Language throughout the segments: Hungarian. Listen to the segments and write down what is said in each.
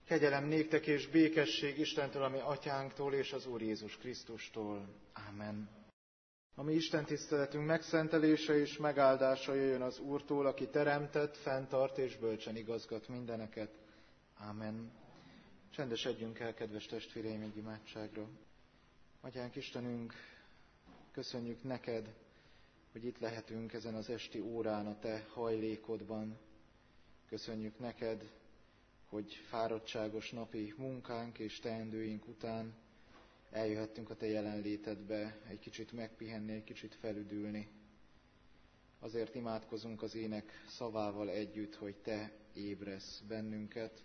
Kegyelem néktek és békesség Istentől, a mi atyánktól és az Úr Jézus Krisztustól. Ámen. A mi Isten tiszteletünk megszentelése és megáldása jöjjön az Úrtól, aki teremtett, fenntart és bölcsen igazgat mindeneket. Ámen. Csendesedjünk el, kedves testvéreim, egy imádságra. Atyánk Istenünk, köszönjük neked, hogy itt lehetünk ezen az esti órán a te hajlékodban. Köszönjük neked, hogy fáradtságos napi munkánk és teendőink után eljöhettünk a te jelenlétedbe egy kicsit megpihenni, egy kicsit felüdülni. Azért imádkozunk az ének szavával együtt, hogy te ébresz bennünket.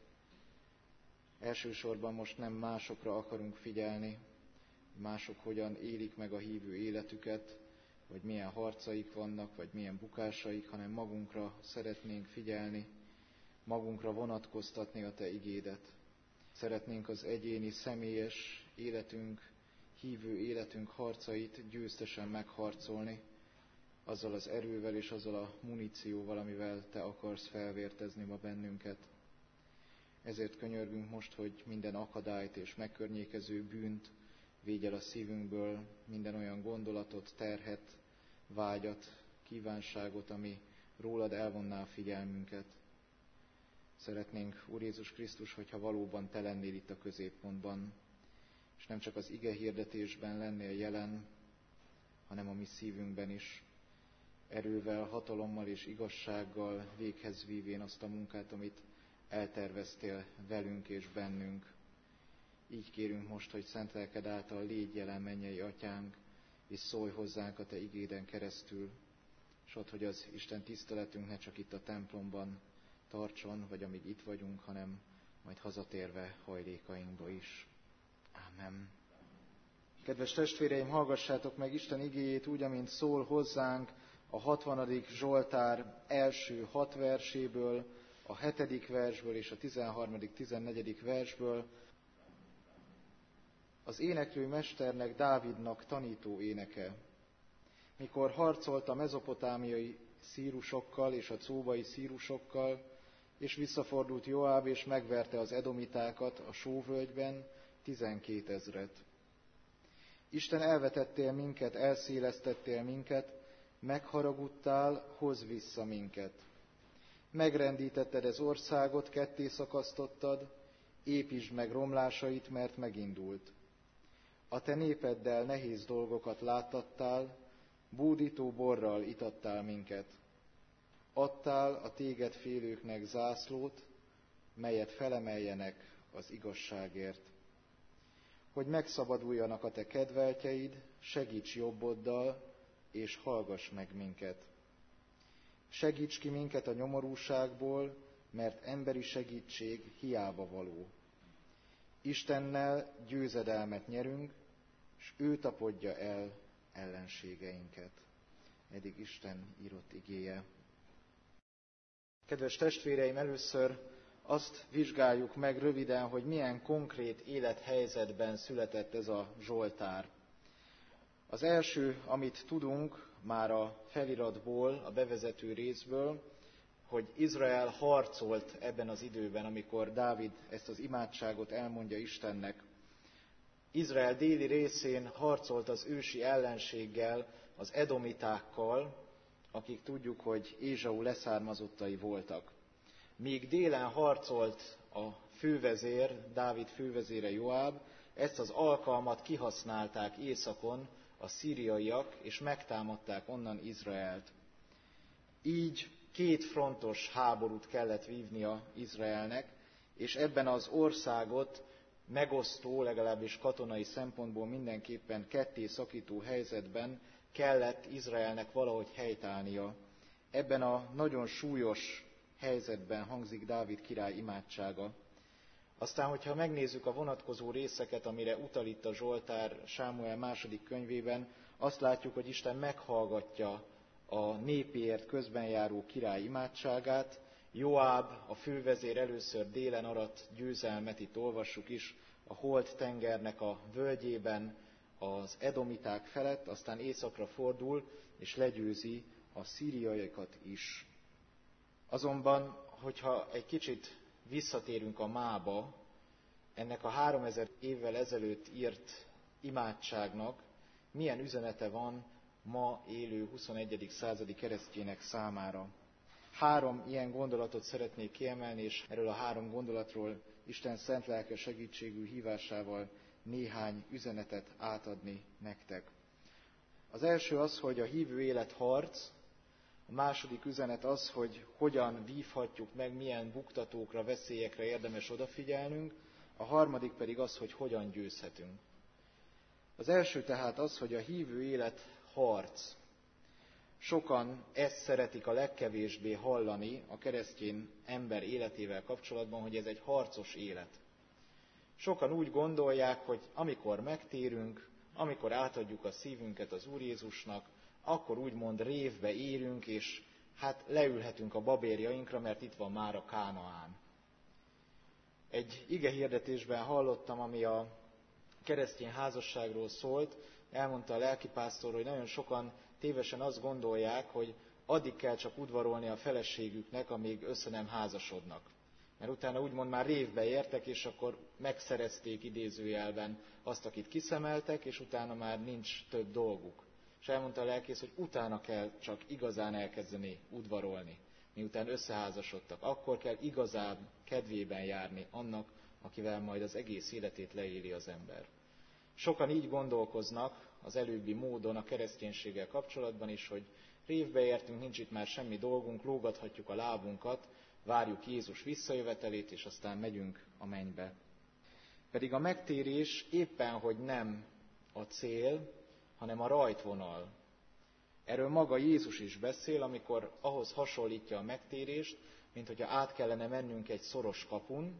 Elsősorban most nem másokra akarunk figyelni, mások hogyan élik meg a hívő életüket, vagy milyen harcaik vannak, vagy milyen bukásaik, hanem magunkra szeretnénk figyelni, magunkra vonatkoztatni a te igédet. Szeretnénk az egyéni, személyes életünk, hívő életünk harcait győztesen megharcolni, azzal az erővel és azzal a munícióval, amivel te akarsz felvértezni ma bennünket. Ezért könyörgünk most, hogy minden akadályt és megkörnyékező bűnt védj el a szívünkből, minden olyan gondolatot, terhet, vágyat, kívánságot, ami rólad elvonná a figyelmünket. Szeretnénk, Úr Jézus Krisztus, hogyha valóban te lennél itt a középpontban, és nem csak az ige hirdetésben lennél jelen, hanem a mi szívünkben is, erővel, hatalommal és igazsággal véghez vívén azt a munkát, amit elterveztél velünk és bennünk. Így kérünk most, hogy szent lelked által légy jelen, mennyei atyánk, és szólj hozzánk a te igéden keresztül, és add, hogy az Isten tiszteletünk ne csak itt a templomban tartson, vagy amíg itt vagyunk, hanem majd hazatérve hajlékainkba is. Ámen. Kedves testvéreim, hallgassátok meg Isten igéjét úgy, amint szól hozzánk a 60. Zsoltár első 6 verséből, a 7. versből és a 13., 14. versből. Az éneklő mesternek, Dávidnak tanító éneke. Mikor harcolt a mezopotámiai szírusokkal és a cóbai szírusokkal, és visszafordult Joáb, és megverte az edomitákat a sóvölgyben, 12 000. Isten, elvetettél minket, elszélesztettél minket, megharagudtál, hozz vissza minket. Megrendítetted az országot, ketté szakasztottad, építsd meg romlásait, mert megindult. A te népeddel nehéz dolgokat láttattál, bódító borral itattál minket. Adtál a téged félőknek zászlót, melyet felemeljenek az igazságért. Hogy megszabaduljanak a te kedveltjeid, segíts jobboddal, és hallgass meg minket. Segíts ki minket a nyomorúságból, mert emberi segítség hiába való. Istennel győzedelmet nyerünk, s ő tapadja el ellenségeinket. Eddig Isten írott igéje. Kedves testvéreim, először azt vizsgáljuk meg röviden, hogy milyen konkrét élethelyzetben született ez a Zsoltár. Az első, amit tudunk már a feliratból, a bevezető részből, hogy Izrael harcolt ebben az időben, amikor Dávid ezt az imádságot elmondja Istennek. Izrael déli részén harcolt az ősi ellenséggel, az edomitákkal, akik tudjuk, hogy Ézsau leszármazottai voltak. Míg délen harcolt a fővezér, Dávid fővezére Joáb, ezt az alkalmat kihasználták északon a szíriaiak, és megtámadták onnan Izraelt. Így 2 frontos háborút kellett vívnia Izraelnek, és ebben az országot megosztó, legalábbis katonai szempontból mindenképpen ketté szakító helyzetben kellett Izraelnek valahogy helytállnia. Ebben a nagyon súlyos helyzetben hangzik Dávid király imádsága. Aztán, hogyha megnézzük a vonatkozó részeket, amire utal itt a Zsoltár Sámuel 2. könyvében, azt látjuk, hogy Isten meghallgatja a népéért közben járó király imádságát. Joáb, a fővezér először délen arat győzelmet, itt olvassuk is, a Holt tengernek a völgyében az edomiták felett, aztán északra fordul, és legyőzi a szíriaiakat is. Azonban, hogyha egy kicsit visszatérünk a mába, ennek a 3000 évvel ezelőtt írt imádságnak milyen üzenete van ma élő 21. századi keresztjének számára. 3 ilyen gondolatot szeretnék kiemelni, és erről a 3 gondolatról Isten szent lelke segítségű hívásával néhány üzenetet átadni nektek. Az első az, hogy a hívő élet harc, a második üzenet az, hogy hogyan vívhatjuk meg, milyen buktatókra, veszélyekre érdemes odafigyelnünk, a harmadik pedig az, hogy hogyan győzhetünk. Az első tehát az, hogy a hívő élet harc. Sokan ezt szeretik a legkevésbé hallani a keresztény ember életével kapcsolatban, hogy ez egy harcos élet. Sokan úgy gondolják, hogy amikor megtérünk, amikor átadjuk a szívünket az Úr Jézusnak, akkor úgymond révbe érünk, és hát leülhetünk a babérjainkra, mert itt van már a Kánaán. Egy igehirdetésben hallottam, ami a keresztény házasságról szólt, elmondta a lelkipásztor, hogy nagyon sokan tévesen azt gondolják, hogy addig kell csak udvarolni a feleségüknek, amíg össze nem házasodnak. Mert utána úgymond már révbe értek, és akkor megszerezték idézőjelben azt, akit kiszemeltek, és utána már nincs több dolguk. És elmondta a lelkész, hogy utána kell csak igazán elkezdeni udvarolni, miután összeházasodtak. Akkor kell igazán kedvében járni annak, akivel majd az egész életét leéli az ember. Sokan így gondolkoznak az előbbi módon a kereszténységgel kapcsolatban is, hogy révbe értünk, nincs itt már semmi dolgunk, lógathatjuk a lábunkat, várjuk Jézus visszajövetelét, és aztán megyünk a mennybe. Pedig a megtérés éppen, hogy nem a cél, hanem a rajtvonal. Erről maga Jézus is beszél, amikor ahhoz hasonlítja a megtérést, mint hogyha át kellene mennünk egy szoros kapun,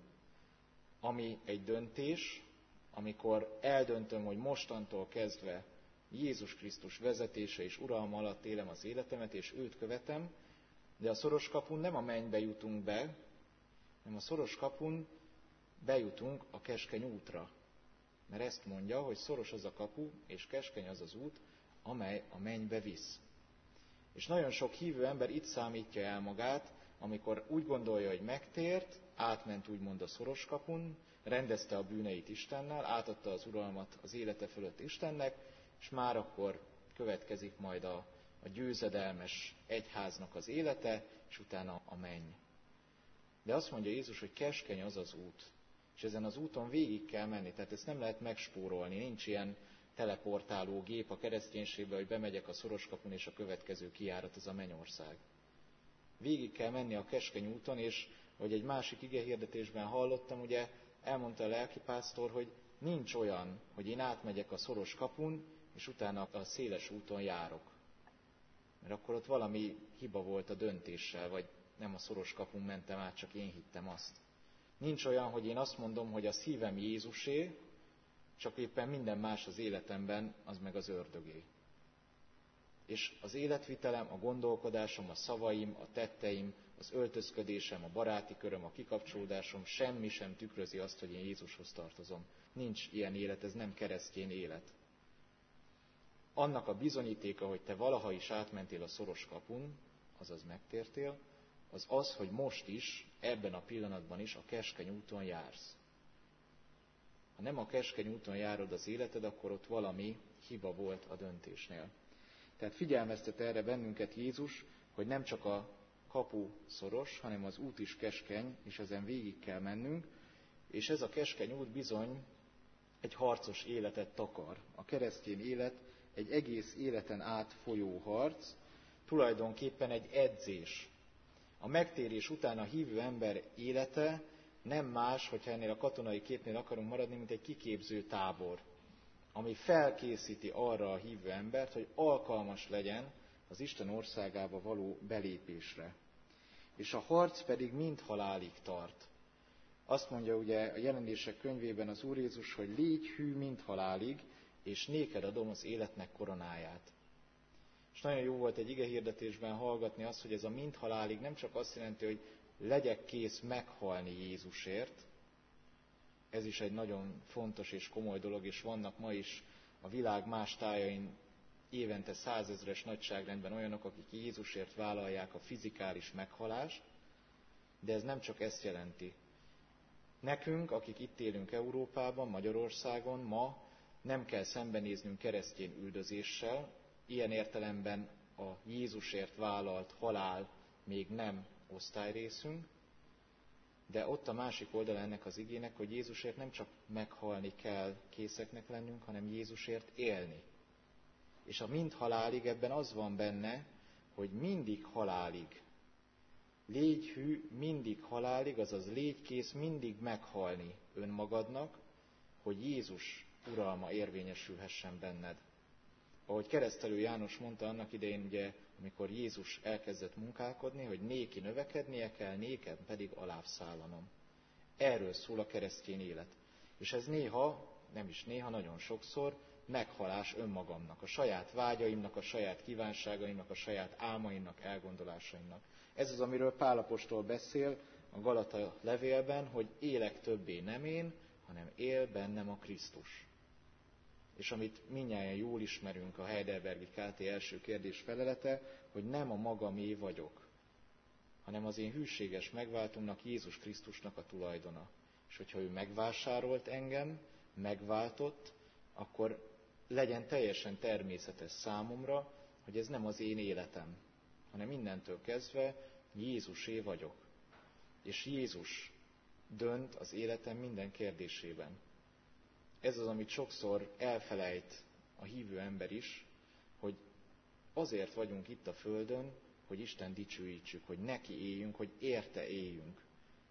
ami egy döntés, amikor eldöntöm, hogy mostantól kezdve Jézus Krisztus vezetése és uralma alatt élem az életemet, és őt követem, de a szoros kapun nem a mennybe jutunk be, hanem a szoros kapun bejutunk a keskeny útra. Mert ezt mondja, hogy szoros az a kapu, és keskeny az az út, amely a mennybe visz. És nagyon sok hívő ember itt számítja el magát, amikor úgy gondolja, hogy megtért, átment úgymond a szoros kapun, rendezte a bűneit Istennel, átadta az uralmat az élete fölött Istennek, és már akkor következik majd a győzedelmes egyháznak az élete, és utána a menny. De azt mondja Jézus, hogy keskeny az az út, és ezen az úton végig kell menni, tehát ezt nem lehet megspórolni, nincs ilyen teleportáló gép a kereszténységben, hogy bemegyek a szoros kapun, és a következő kijárat az a mennyország. Végig kell menni a keskeny úton, és ahogy egy másik igehirdetésben hallottam, ugye elmondta a lelkipásztor, hogy nincs olyan, hogy én átmegyek a szoros kapun, és utána a széles úton járok. Mert akkor ott valami hiba volt a döntéssel, vagy nem a szoros kapun mentem át, csak én hittem azt. Nincs olyan, hogy én azt mondom, hogy a szívem Jézusé, csak éppen minden más az életemben, az meg az ördögé. És az életvitelem, a gondolkodásom, a szavaim, a tetteim, az öltözködésem, a baráti köröm, a kikapcsolódásom semmi sem tükrözi azt, hogy én Jézushoz tartozom. Nincs ilyen élet, ez nem keresztény élet. Annak a bizonyítéka, hogy te valaha is átmentél a szoros kapun, azaz megtértél, az az, hogy most is, ebben a pillanatban is a keskeny úton jársz. Ha nem a keskeny úton járod az életed, akkor ott valami hiba volt a döntésnél. Tehát figyelmeztet erre bennünket Jézus, hogy nem csak a kapu szoros, hanem az út is keskeny, és ezen végig kell mennünk, és ez a keskeny út bizony egy harcos életet takar. A keresztény élet egy egész életen át folyó harc, tulajdonképpen egy edzés. A megtérés után a hívő ember élete nem más, hogyha ennél a katonai képnél akarunk maradni, mint egy kiképző tábor, ami felkészíti arra a hívő embert, hogy alkalmas legyen az Isten országába való belépésre. És a harc pedig mind halálig tart. Azt mondja ugye a Jelenések könyvében az Úr Jézus, hogy légy hű mind halálig, és néked adom az életnek koronáját. És nagyon jó volt egy igehirdetésben hallgatni azt, hogy ez a mind halálig nem csak azt jelenti, hogy legyek kész meghalni Jézusért, ez is egy nagyon fontos és komoly dolog, és vannak ma is a világ más tájain évente 100 000-es nagyságrendben olyanok, akik Jézusért vállalják a fizikális meghalást, de ez nem csak ezt jelenti. Nekünk, akik itt élünk Európában, Magyarországon, ma nem kell szembenéznünk keresztény üldözéssel, ilyen értelemben a Jézusért vállalt halál még nem osztályrészünk, de ott a másik oldala ennek az igének, hogy Jézusért nem csak meghalni kell készeknek lennünk, hanem Jézusért élni. És a mind halálig ebben az van benne, hogy mindig halálig. Légy hű mindig halálig, azaz légy kész mindig meghalni önmagadnak, hogy Jézus uralma érvényesülhessen benned. Ahogy Keresztelő János mondta annak idején, ugye, amikor Jézus elkezdett munkálkodni, hogy néki növekednie kell, nékem pedig alább szállanom. Erről szól a keresztény élet. És ez néha, nem is néha, nagyon sokszor meghalás önmagamnak, a saját vágyaimnak, a saját kívánságaimnak, a saját álmaimnak, elgondolásaimnak. Ez az, amiről Pál apostol beszél a Galata levélben, hogy élek többé nem én, hanem él bennem a Krisztus. És amit mindnyájan jól ismerünk, a Heidelbergi KT első kérdés felelete, hogy nem a magamé vagyok, hanem az én hűséges megváltómnak, Jézus Krisztusnak a tulajdona. És hogyha ő megvásárolt engem, megváltott, akkor legyen teljesen természetes számomra, hogy ez nem az én életem, hanem innentől kezdve Jézusé vagyok. És Jézus dönt az életem minden kérdésében. Ez az, amit sokszor elfelejt a hívő ember is, hogy azért vagyunk itt a Földön, hogy Isten dicsőítsük, hogy neki éljünk, hogy érte éljünk.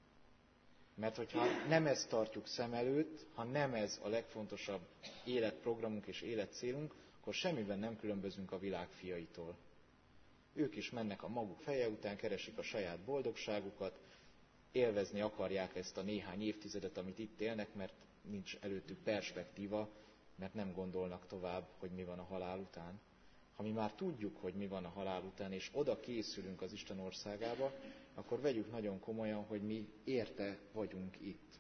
Mert hogyha nem ezt tartjuk szem előtt, ha nem ez a legfontosabb életprogramunk és életcélunk, akkor semmiben nem különbözünk a világ fiaitól. Ők is mennek a maguk feje után, keresik a saját boldogságukat, élvezni akarják ezt a néhány évtizedet, amit itt élnek, mert nincs előttük perspektíva, mert nem gondolnak tovább, hogy mi van a halál után. Ha mi már tudjuk, hogy mi van a halál után, és oda készülünk az Isten országába, akkor vegyük nagyon komolyan, hogy mi érte vagyunk itt.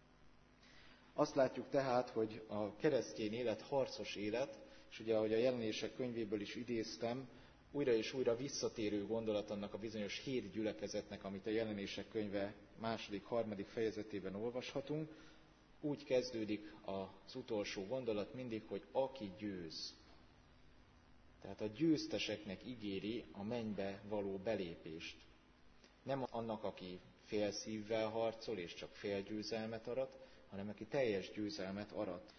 Azt látjuk tehát, hogy a keresztény élet harcos élet, és ugye ahogy a Jelenések könyvéből is idéztem, újra és újra visszatérő gondolat annak a bizonyos 7 gyülekezetnek, amit a Jelenések könyve 2.-3. fejezetében olvashatunk. Úgy kezdődik az utolsó gondolat mindig, hogy aki győz. Tehát a győzteseknek ígéri a mennybe való belépést. Nem annak, aki fél szívvel harcol és csak fél győzelmet arat, hanem aki teljes győzelmet arat.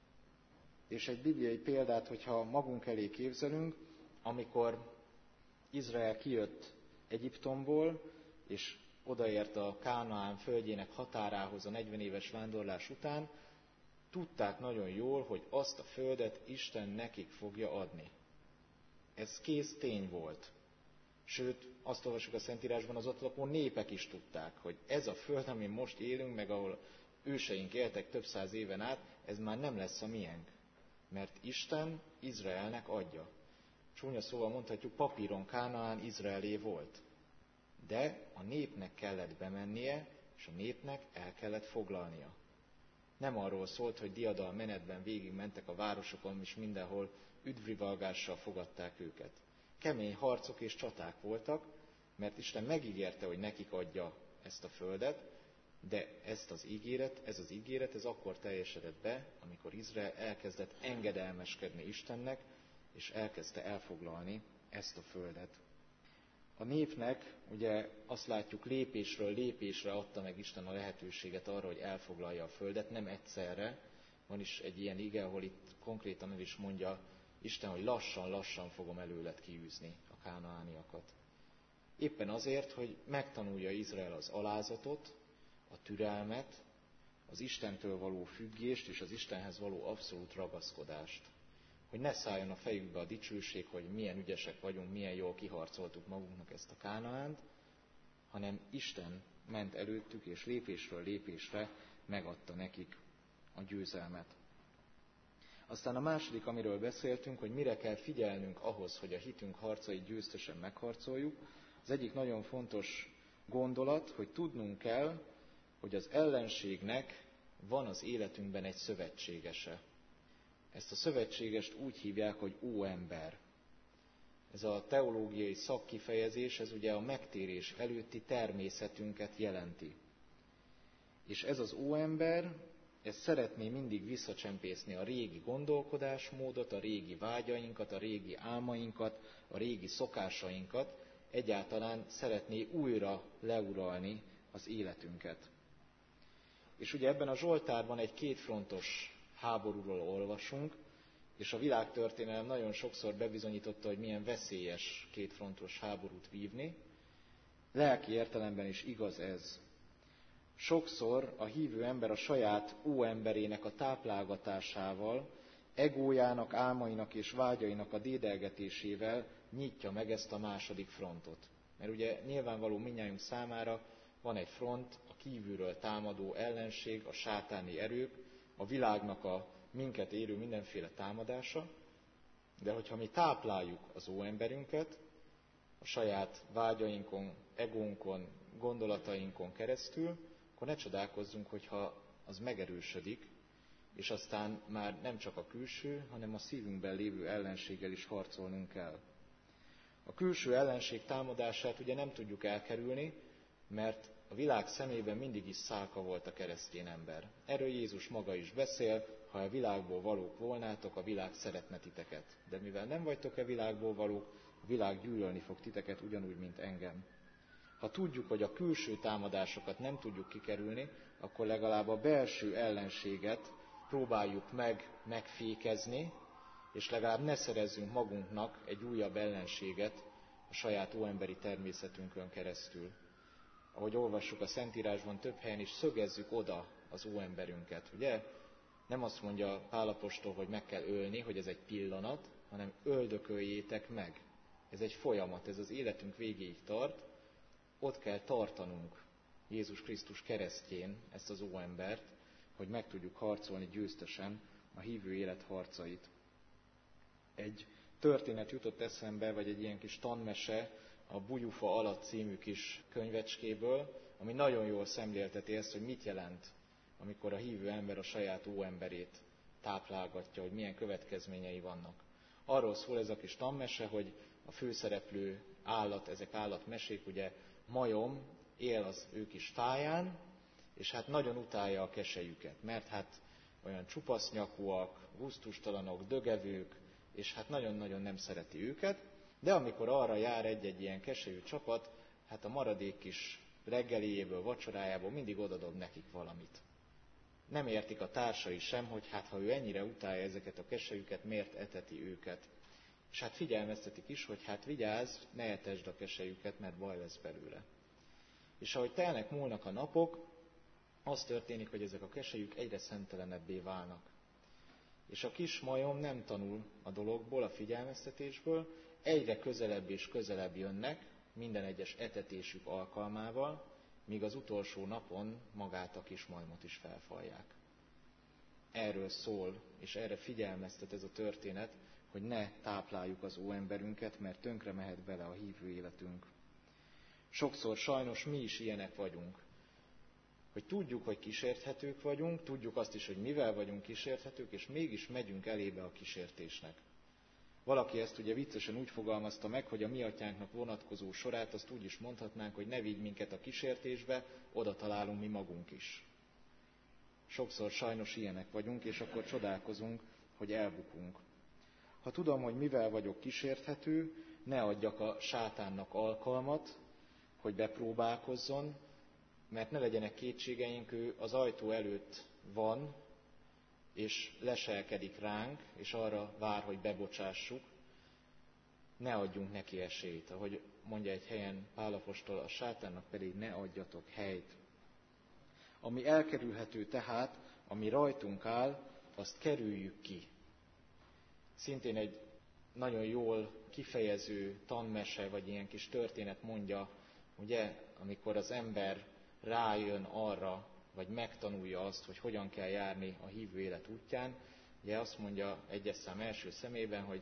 És egy bibliai példát, hogyha magunk elé képzelünk, amikor Izrael kijött Egyiptomból, és odaért a Kánaán földjének határához a 40 éves vándorlás után, tudták nagyon jól, hogy azt a földet Isten nekik fogja adni. Ez kész tény volt. Sőt, azt olvasjuk a Szentírásban, az ott lakó népek is tudták, hogy ez a föld, amin most élünk, meg ahol őseink éltek több száz éven át, ez már nem lesz a miénk. Mert Isten Izraelnek adja. Csúnya szóval mondhatjuk, papíron Kánaán Izraelé volt. De a népnek kellett bemennie, és a népnek el kellett foglalnia. Nem arról szólt, hogy diadal menetben végigmentek a városokon, és mindenhol üdvrivalgással fogadták őket. Kemény harcok és csaták voltak, mert Isten megígérte, hogy nekik adja ezt a földet, de ez az ígéret, ez akkor teljesedett be, amikor Izrael elkezdett engedelmeskedni Istennek, és elkezdte elfoglalni ezt a földet. A népnek, ugye azt látjuk, lépésről lépésre adta meg Isten a lehetőséget arra, hogy elfoglalja a földet, nem egyszerre. Van is egy ilyen ige, ahol itt konkrétan el is mondja Isten, hogy lassan-lassan fogom előled kiűzni a kánaániakat. Éppen azért, hogy megtanulja Izrael az alázatot, a türelmet, az Istentől való függést és az Istenhez való abszolút ragaszkodást. Hogy ne szálljon a fejükbe a dicsőség, hogy milyen ügyesek vagyunk, milyen jól kiharcoltuk magunknak ezt a Kánaánt, hanem Isten ment előttük, és lépésről lépésre megadta nekik a győzelmet. Aztán a második, amiről beszéltünk, hogy mire kell figyelnünk ahhoz, hogy a hitünk harcait győztesen megharcoljuk, az egyik nagyon fontos gondolat, hogy tudnunk kell, hogy az ellenségnek van az életünkben egy szövetségese. Ezt a szövetségest úgy hívják, hogy óember. Ez a teológiai szakkifejezés, ez ugye a megtérés előtti természetünket jelenti. És ez az óember, ez szeretné mindig visszacsempészni a régi gondolkodásmódot, a régi vágyainkat, a régi álmainkat, a régi szokásainkat, egyáltalán szeretné újra leuralni az életünket. És ugye ebben a Zsoltárban egy kétfrontos háborúról olvasunk, és a világtörténelem nagyon sokszor bebizonyította, hogy milyen veszélyes kétfrontos háborút vívni. Lelki értelemben is igaz ez. Sokszor a hívő ember a saját óemberének a táplálgatásával, egójának, álmainak és vágyainak a dédelgetésével nyitja meg ezt a második frontot. Mert ugye nyilvánvaló mindnyájunk számára van egy front, a kívülről támadó ellenség, a sátáni erők, a világnak a minket érő mindenféle támadása, de hogyha mi tápláljuk az óemberünket, a saját vágyainkon, egónkon, gondolatainkon keresztül, akkor ne csodálkozzunk, hogyha az megerősödik, és aztán már nem csak a külső, hanem a szívünkben lévő ellenséggel is harcolnunk kell. A külső ellenség támadását ugye nem tudjuk elkerülni, mert a világ szemében mindig is szálka volt a keresztény ember. Erről Jézus maga is beszél, ha a világból valók volnátok, a világ szeretne titeket. De mivel nem vagytok a világból valók, a világ gyűlölni fog titeket ugyanúgy, mint engem. Ha tudjuk, hogy a külső támadásokat nem tudjuk kikerülni, akkor legalább a belső ellenséget próbáljuk meg megfékezni, és legalább ne szerezzünk magunknak egy újabb ellenséget a saját óemberi természetünkön keresztül. Ahogy olvassuk a Szentírásban, több helyen is szögezzük oda az óemberünket, ugye? Nem azt mondja Pál apostol, hogy meg kell ölni, hogy ez egy pillanat, hanem öldököljétek meg. Ez egy folyamat, ez az életünk végéig tart, ott kell tartanunk Jézus Krisztus keresztjén ezt az óembert, hogy meg tudjuk harcolni győztesen a hívő élet harcait. Egy történet jutott eszembe, vagy egy ilyen kis tanmese a Bujufa alatt című kis könyvecskéből, ami nagyon jól szemlélteti ezt, hogy mit jelent, amikor a hívő ember a saját óemberét táplálgatja, hogy milyen következményei vannak. Arról szól ez a kis tanmese, hogy a főszereplő állat, ezek állatmesék, ugye majom él az ő kis fáján, és hát nagyon utálja a keselyüket, mert hát olyan csupasznyakúak, gusztustalanok, dögevők, és hát nagyon-nagyon nem szereti őket, de amikor arra jár egy-egy ilyen keselyű csapat, hát a maradék kis reggeliéből, vacsorájából mindig odadob nekik valamit. Nem értik a társai sem, hogy hát ha ő ennyire utálja ezeket a keselyüket, miért eteti őket. És hát figyelmeztetik is, hogy hát vigyázz, ne etesd a keselyüket, mert baj lesz belőle. És ahogy telnek, múlnak a napok, az történik, hogy ezek a keselyük egyre szentelenebbé válnak. És a kis majom nem tanul a dologból, a figyelmeztetésből, egyre közelebb és közelebb jönnek minden egyes etetésük alkalmával, míg az utolsó napon magát a kis majmot is felfalják. Erről szól, és erre figyelmeztet ez a történet, hogy ne tápláljuk az óemberünket, mert tönkre mehet bele a hívő életünk. Sokszor sajnos mi is ilyenek vagyunk, hogy tudjuk, hogy kísérthetők vagyunk, tudjuk azt is, hogy mivel vagyunk kísérthetők, és mégis megyünk elébe a kísértésnek. Valaki ezt ugye viccesen úgy fogalmazta meg, hogy a mi atyánknak vonatkozó sorát azt úgy is mondhatnánk, hogy ne vigy minket a kísértésbe, oda találunk mi magunk is. Sokszor sajnos ilyenek vagyunk, és akkor csodálkozunk, hogy elbukunk. Ha tudom, hogy mivel vagyok kísérthető, ne adjak a sátánnak alkalmat, hogy bepróbálkozzon, mert ne legyenek kétségeink, ő az ajtó előtt van, és leselkedik ránk, és arra vár, hogy bebocsássuk. Ne adjunk neki esélyt. Ahogy mondja egy helyen Pál apostol, a sátánnak pedig ne adjatok helyt. Ami elkerülhető tehát, ami rajtunk áll, azt kerüljük ki. Szintén egy nagyon jól kifejező tanmese, vagy ilyen kis történet mondja, ugye, amikor az ember rájön arra, vagy megtanulja azt, hogy hogyan kell járni a hívő élet útján. Ugye azt mondja egyes szám első szemében, hogy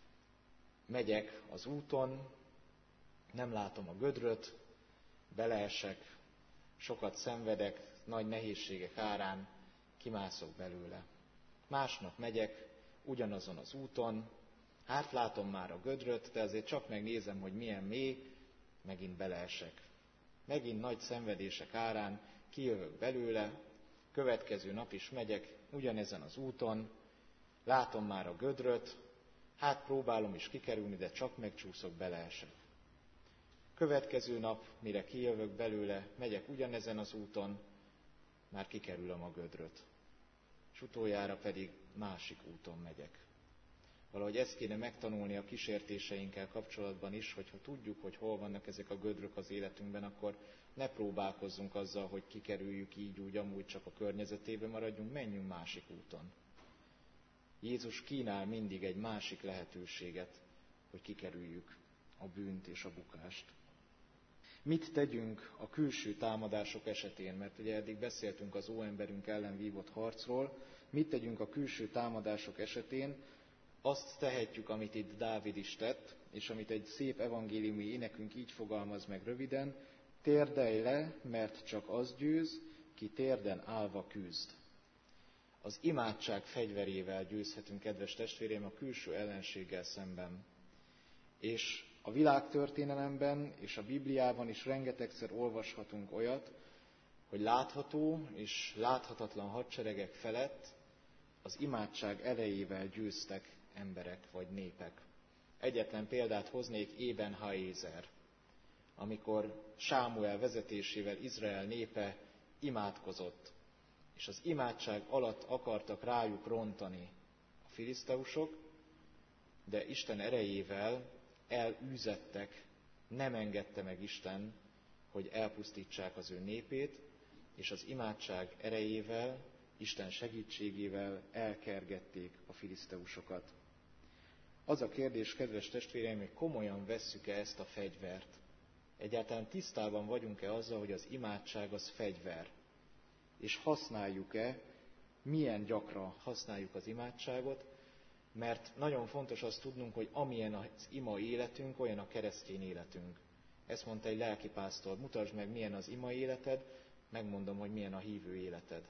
megyek az úton, nem látom a gödröt, beleesek, sokat szenvedek, nagy nehézségek árán kimászok belőle. Másnap megyek ugyanazon az úton, átlátom már a gödröt, de azért csak megnézem, hogy milyen mély, megint beleesek. Megint nagy szenvedések árán kijövök belőle, következő nap is megyek ugyanezen az úton, látom már a gödröt, hát próbálom is kikerülni, de csak megcsúszok, beleesek. Következő nap, mire kijövök belőle, megyek ugyanezen az úton, már kikerülöm a gödröt. És utoljára pedig másik úton megyek. Valahogy ezt kéne megtanulni a kísértéseinkkel kapcsolatban is, hogyha tudjuk, hogy hol vannak ezek a gödrök az életünkben, akkor ne próbálkozzunk azzal, hogy kikerüljük így, úgy, amúgy, csak a környezetébe maradjunk, menjünk másik úton. Jézus kínál mindig egy másik lehetőséget, hogy kikerüljük a bűnt és a bukást. Mit tegyünk a külső támadások esetén? Mert ugye eddig beszéltünk az óemberünk ellen vívott harcról. Mit tegyünk a külső támadások esetén? Azt tehetjük, amit itt Dávid is tett, és amit egy szép evangéliumi énekünk így fogalmaz meg röviden: térdelj le, mert csak az győz, ki térden állva küzd. Az imádság fegyverével győzhetünk, kedves testvéreim, a külső ellenséggel szemben. És a világtörténelemben és a Bibliában is rengetegszer olvashatunk olyat, hogy látható és láthatatlan hadseregek felett az imádság erejével győztek emberek vagy népek. Egyetlen példát hoznék, Ébenháézer, amikor Sámuel vezetésével Izrael népe imádkozott, és az imádság alatt akartak rájuk rontani a filiszteusok, de Isten erejével elűzettek, nem engedte meg Isten, hogy elpusztítsák az ő népét, és az imádság erejével, Isten segítségével elkergették a filiszteusokat. Az a kérdés, kedves testvéreim, hogy komolyan vesszük-e ezt a fegyvert? Egyáltalán tisztában vagyunk-e azzal, hogy az imádság az fegyver? És használjuk-e, milyen gyakran használjuk az imádságot? Mert nagyon fontos azt tudnunk, hogy amilyen az ima életünk, olyan a keresztény életünk. Ezt mondta egy lelkipásztor: mutasd meg, milyen az ima életed, megmondom, hogy milyen a hívő életed.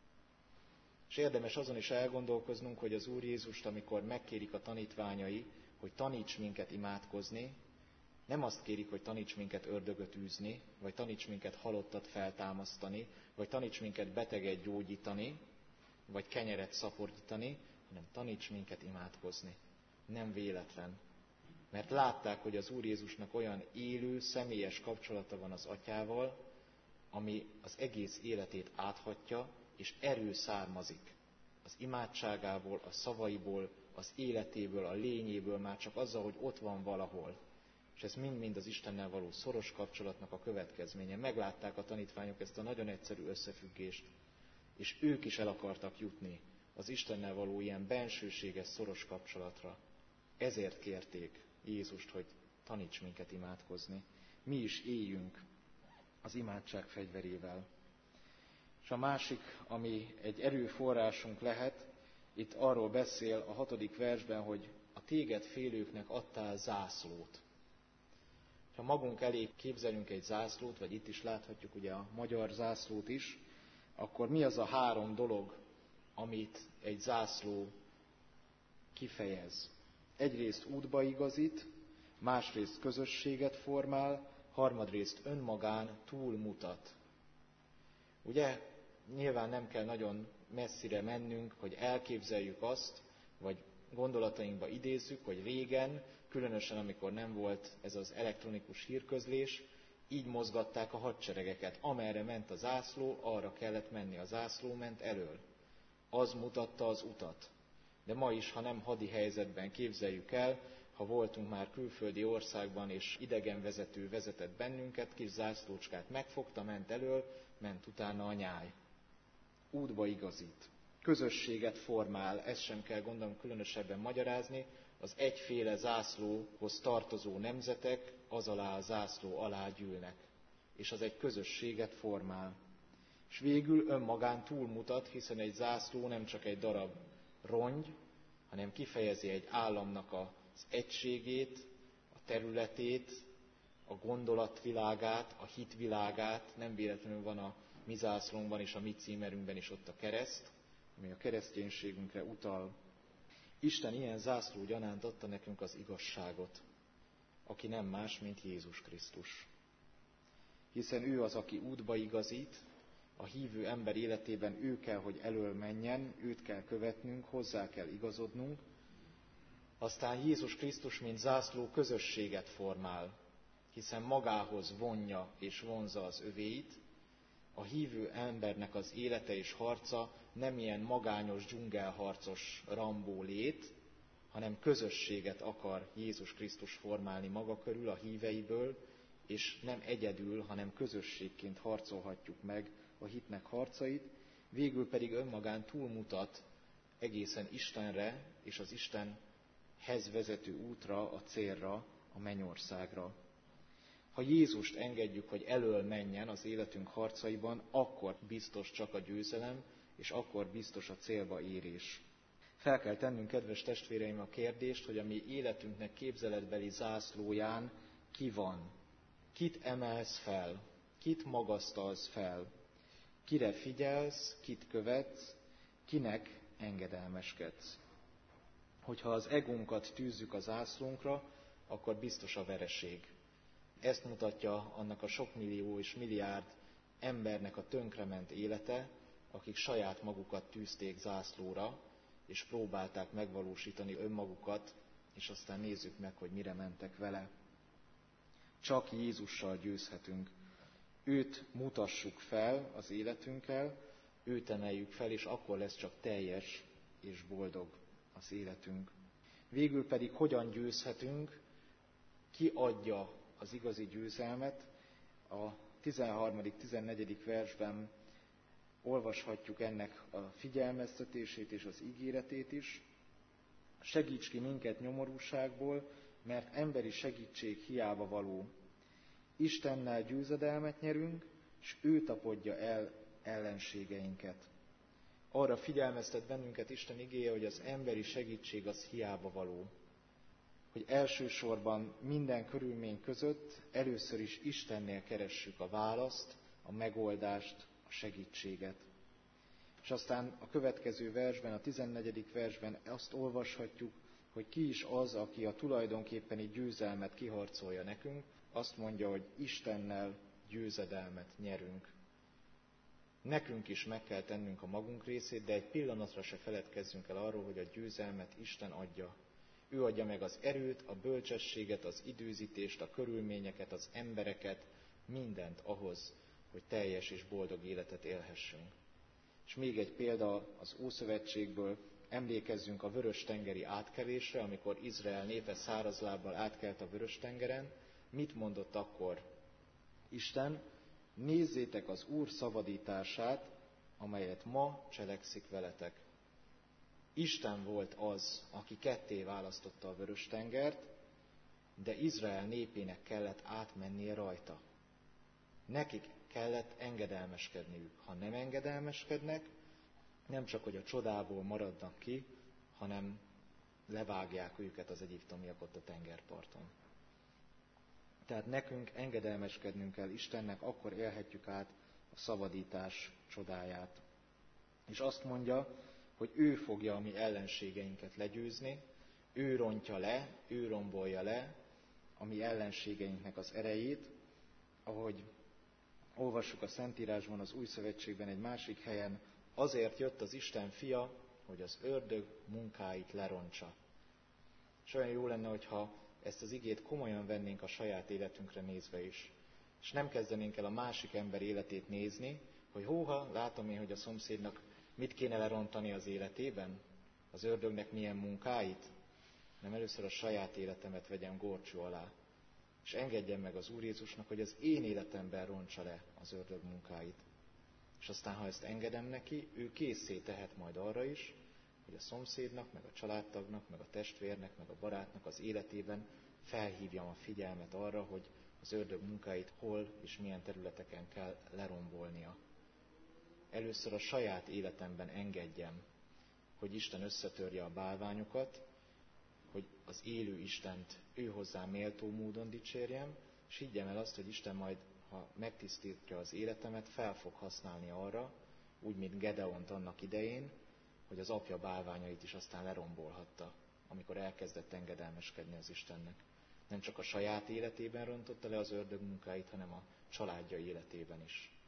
És érdemes azon is elgondolkoznunk, hogy az Úr Jézust, amikor megkérik a tanítványai, hogy taníts minket imádkozni, nem azt kérik, hogy taníts minket ördögöt űzni, vagy taníts minket halottat feltámasztani, vagy taníts minket beteget gyógyítani, vagy kenyeret szaporítani, hanem taníts minket imádkozni. Nem véletlen. Mert látták, hogy az Úr Jézusnak olyan élő, személyes kapcsolata van az Atyával, ami az egész életét áthatja, és erő származik az imádságából, a szavaiból, az életéből, a lényéből, már csak azzal, hogy ott van valahol. És ez mind-mind az Istennel való szoros kapcsolatnak a következménye. Meglátták a tanítványok ezt a nagyon egyszerű összefüggést, és ők is el akartak jutni az Istennel való ilyen bensőséges, szoros kapcsolatra. Ezért kérték Jézust, hogy taníts minket imádkozni. Mi is éljünk az imádság fegyverével. És a másik, ami egy erőforrásunk lehet, itt arról beszél a 6. versben, hogy a téged félőknek adtál zászlót. Ha magunk elé képzelünk egy zászlót, vagy itt is láthatjuk ugye a magyar zászlót is, akkor mi az a 3 dolog, amit egy zászló kifejez? Egyrészt útba igazít, másrészt közösséget formál, harmadrészt önmagán túlmutat. Ugye, nyilván nem kell nagyon messzire mennünk, hogy elképzeljük azt, vagy gondolatainkba idézzük, hogy régen, különösen amikor nem volt ez az elektronikus hírközlés, így mozgatták a hadseregeket. Amerre ment a zászló, arra kellett menni. A zászló ment elől. Az mutatta az utat. De ma is, ha nem hadi helyzetben képzeljük el, ha voltunk már külföldi országban, és idegen vezető vezetett bennünket, kis zászlócskát megfogta, ment elől, ment utána a nyáj. Útba igazít. Közösséget formál, ezt sem kell gondolom különösebben magyarázni, az egyféle zászlóhoz tartozó nemzetek az alá a zászló alá gyűlnek, és az egy közösséget formál. És végül önmagán túlmutat, hiszen egy zászló nem csak egy darab rongy, hanem kifejezi egy államnak az egységét, a területét, a gondolatvilágát, a hitvilágát. Nem véletlenül van a mi zászlónkban és a mi címerünkben is ott a kereszt, ami a kereszténységünkre utal. Isten ilyen zászló gyanánt adta nekünk az igazságot, aki nem más, mint Jézus Krisztus. Hiszen ő az, aki útba igazít, a hívő ember életében ő kell, hogy elől menjen, őt kell követnünk, hozzá kell igazodnunk. Aztán Jézus Krisztus, mint zászló, közösséget formál, hiszen magához vonja és vonzza az övéit. A hívő embernek az élete és harca nem ilyen magányos, dzsungelharcos Rambó lét, hanem közösséget akar Jézus Krisztus formálni maga körül, a híveiből, és nem egyedül, hanem közösségként harcolhatjuk meg a hitnek harcait, végül pedig önmagán túlmutat egészen Istenre és az Istenhez vezető útra, a célra, a mennyországra. Ha Jézust engedjük, hogy elől menjen az életünk harcaiban, akkor biztos csak a győzelem, és akkor biztos a célba érés. Fel kell tennünk, kedves testvéreim, a kérdést, hogy a mi életünknek képzeletbeli zászlóján ki van. Kit emelsz fel? Kit magasztalsz fel? Kire figyelsz? Kit követsz? Kinek engedelmeskedsz? Hogyha az egónkat tűzzük a zászlónkra, akkor biztos a vereség. Ezt mutatja annak a sok millió és milliárd embernek a tönkrement élete, akik saját magukat tűzték zászlóra, és próbálták megvalósítani önmagukat, és aztán nézzük meg, hogy mire mentek vele. Csak Jézussal győzhetünk. Őt mutassuk fel az életünkkel, őt emeljük fel, és akkor lesz csak teljes és boldog az életünk. Végül pedig hogyan győzhetünk, ki adja az igazi győzelmet? A 13.-14. versben olvashatjuk ennek a figyelmeztetését és az ígéretét is. Segíts ki minket nyomorúságból, mert emberi segítség hiába való. Istennel győzedelmet nyerünk, és ő tapadja el ellenségeinket. Arra figyelmeztet bennünket Isten igéje, hogy az emberi segítség az hiába való. Hogy elsősorban minden körülmény között először is Istennél keressük a választ, a megoldást, a segítséget. És aztán a következő versben, a 14. versben azt olvashatjuk, hogy ki is az, aki a tulajdonképpeni győzelmet kiharcolja nekünk. Azt mondja, hogy Istennel győzedelmet nyerünk. Nekünk is meg kell tennünk a magunk részét, de egy pillanatra se feledkezzünk el arról, hogy a győzelmet Isten adja. Ő adja meg az erőt, a bölcsességet, az időzítést, a körülményeket, az embereket, mindent ahhoz, hogy teljes és boldog életet élhessünk. És még egy példa az Ószövetségből, emlékezzünk a Vörös-tengeri átkelésre, amikor Izrael népe szárazlábbal átkelt a Vörös-tengeren. Mit mondott akkor Isten? Nézzétek az Úr szabadítását, amelyet ma cselekszik veletek. Isten volt az, aki ketté választotta a Vörös-tengert, de Izrael népének kellett átmennie rajta. Nekik kellett engedelmeskedniük. Ha nem engedelmeskednek, nem csak, hogy a csodából maradnak ki, hanem levágják őket az egyiptomiak ott a tengerparton. Tehát nekünk engedelmeskednünk kell Istennek, akkor élhetjük át a szabadítás csodáját. És azt mondja, hogy ő fogja a mi ellenségeinket legyőzni, ő rontja le, ő rombolja le a mi ellenségeinknek az erejét, ahogy olvassuk a Szentírásban, az Új Szövetségben egy másik helyen, azért jött az Isten fia, hogy az ördög munkáit lerontsa. És olyan jó lenne, hogyha ezt az igét komolyan vennénk a saját életünkre nézve is. És nem kezdenénk el a másik ember életét nézni, hogy hóha, látom én, hogy a szomszédnak mit kéne lerontani az életében, az ördögnek milyen munkáit, nem először a saját életemet vegyem górcső alá, és engedjem meg az Úr Jézusnak, hogy az én életemben rontsa le az ördög munkáit. És aztán, ha ezt engedem neki, ő készé tehet majd arra is, hogy a szomszédnak, meg a családtagnak, meg a testvérnek, meg a barátnak az életében felhívjam a figyelmet arra, hogy az ördög munkáit hol és milyen területeken kell lerombolnia. Először a saját életemben engedjem, hogy Isten összetörje a bálványokat, hogy az élő Istent ő hozzá méltó módon dicsérjem, és higgyem el azt, hogy Isten majd, ha megtisztítja az életemet, fel fog használni arra, úgy, mint Gedeont annak idején, hogy az apja bálványait is aztán lerombolhatta, amikor elkezdett engedelmeskedni az Istennek. Nem csak a saját életében rontotta le az ördög munkáit, hanem a családja életében is.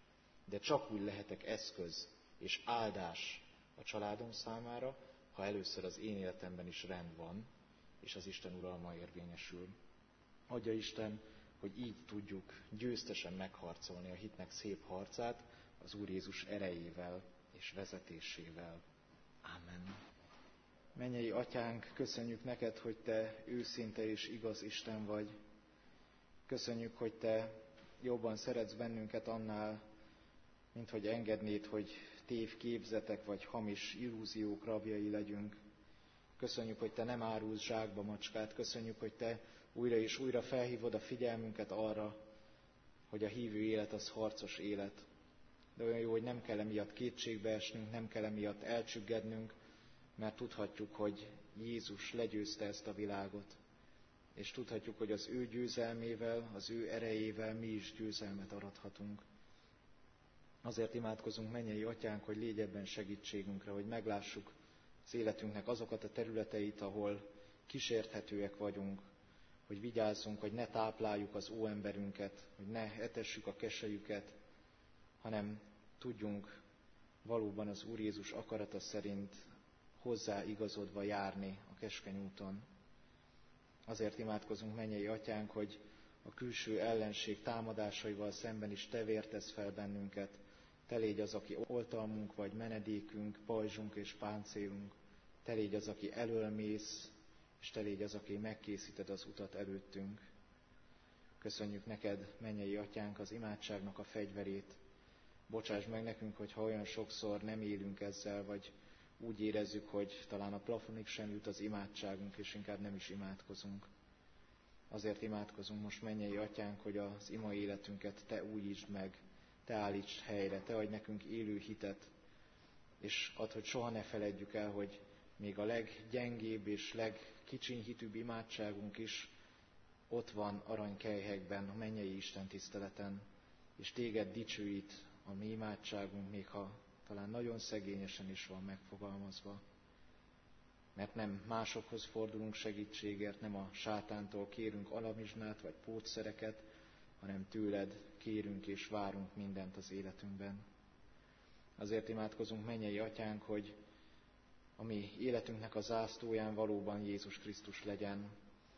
De csak úgy lehetek eszköz és áldás a családom számára, ha először az én életemben is rend van, és az Isten uralma érvényesül. Adja Isten, hogy így tudjuk győztesen megharcolni a hitnek szép harcát az Úr Jézus erejével és vezetésével. Ámen. Mennyei Atyánk, köszönjük neked, hogy Te őszinte és igaz Isten vagy. Köszönjük, hogy Te jobban szeretsz bennünket annál, mint hogy engednéd, hogy tévképzetek vagy hamis illúziók rabjai legyünk. Köszönjük, hogy Te nem árulsz zsákba macskát. Köszönjük, hogy Te újra és újra felhívod a figyelmünket arra, hogy a hívő élet az harcos élet. De olyan jó, hogy nem kell emiatt kétségbe esnünk, nem kell emiatt elcsüggednünk, mert tudhatjuk, hogy Jézus legyőzte ezt a világot. És tudhatjuk, hogy az ő győzelmével, az ő erejével mi is győzelmet arathatunk. Azért imádkozunk, mennyei Atyánk, hogy légy ebben segítségünkre, hogy meglássuk az életünknek azokat a területeit, ahol kísérthetőek vagyunk, hogy vigyázzunk, hogy ne tápláljuk az óemberünket, hogy ne etessük a keselyüket, hanem tudjunk valóban az Úr Jézus akarata szerint hozzáigazodva járni a keskeny úton. Azért imádkozunk, mennyei Atyánk, hogy a külső ellenség támadásaival szemben is Te vértesz fel bennünket. Te légy az, aki oltalmunk vagy menedékünk, pajzsunk és páncélunk. Te légy az, aki elölmész, és Te légy az, aki megkészíted az utat előttünk. Köszönjük neked, mennyei Atyánk, az imádságnak a fegyverét. Bocsásd meg nekünk, hogyha olyan sokszor nem élünk ezzel, vagy úgy érezzük, hogy talán a plafonig sem jut az imádságunk, és inkább nem is imádkozunk. Azért imádkozunk most, mennyei Atyánk, hogy az ima életünket Te újítsd meg, Te állítsd helyre, Te adj nekünk élő hitet, és add, hogy soha ne feledjük el, hogy még a leggyengébb és legkicsinyhitűbb imádságunk is ott van aranykelyhekben, a mennyei Isten tiszteleten, és Téged dicsőít a mi imádságunk, még ha talán nagyon szegényesen is van megfogalmazva. Mert nem másokhoz fordulunk segítségért, nem a sátántól kérünk alamizsnát vagy pótszereket, hanem tőled kérünk és várunk mindent az életünkben. Azért imádkozunk, mennyei Atyánk, hogy a mi életünknek a zászlóján valóban Jézus Krisztus legyen.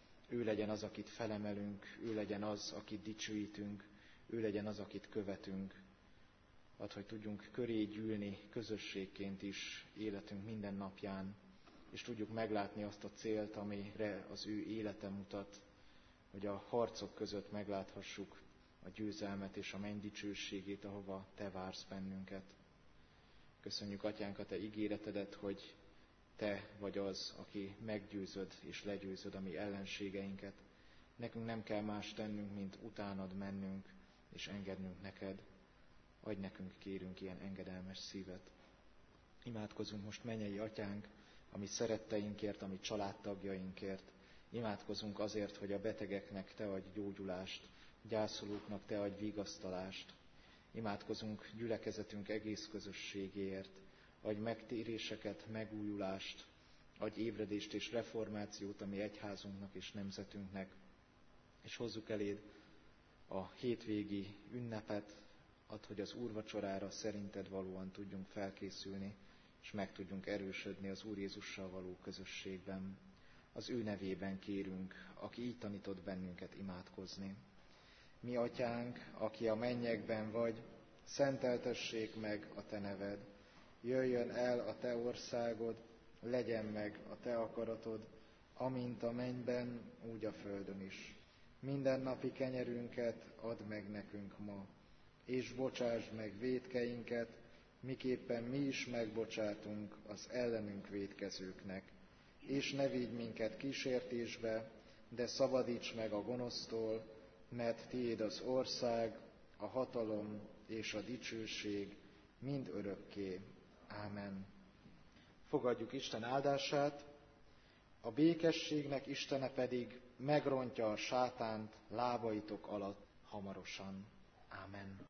Ő legyen az, akit felemelünk, ő legyen az, akit dicsőítünk, ő legyen az, akit követünk. Add, hogy tudjunk köré gyűlni közösségként is életünk minden napján, és tudjuk meglátni azt a célt, amire az ő élete mutat, hogy a harcok között megláthassuk a győzelmet és a menny dicsőségét, ahova Te vársz bennünket. Köszönjük, Atyánk, a Te ígéretedet, hogy Te vagy az, aki meggyőzöd és legyőzöd a mi ellenségeinket. Nekünk nem kell más tennünk, mint utánad mennünk és engednünk neked. Adj nekünk, kérünk, ilyen engedelmes szívet. Imádkozunk most, mennyei Atyánk, a mi szeretteinkért, a mi családtagjainkért. Imádkozunk azért, hogy a betegeknek Te adj gyógyulást, gyászolóknak Te adj vigasztalást. Imádkozunk gyülekezetünk egész közösségéért. Adj megtéréseket, megújulást, adj ébredést és reformációt a mi egyházunknak és nemzetünknek. És hozzuk eléd a hétvégi ünnepet, add, hogy az úrvacsorára szerinted valóan tudjunk felkészülni, és meg tudjunk erősödni az Úr Jézussal való közösségben. Az ő nevében kérünk, aki így tanított bennünket imádkozni. Mi, Atyánk, aki a mennyekben vagy, szenteltessék meg a Te neved. Jöjjön el a Te országod, legyen meg a Te akaratod, amint a mennyben, úgy a földön is. Mindennapi kenyerünket add meg nekünk ma, és bocsásd meg vétkeinket, miképpen mi is megbocsátunk az ellenünk vétkezőknek. És ne vigy minket kísértésbe, de szabadíts meg a gonosztól, mert Tiéd az ország, a hatalom és a dicsőség mind örökké. Ámen. Fogadjuk Isten áldását, a békességnek Istene pedig megrontja a sátánt lábaitok alatt hamarosan. Ámen.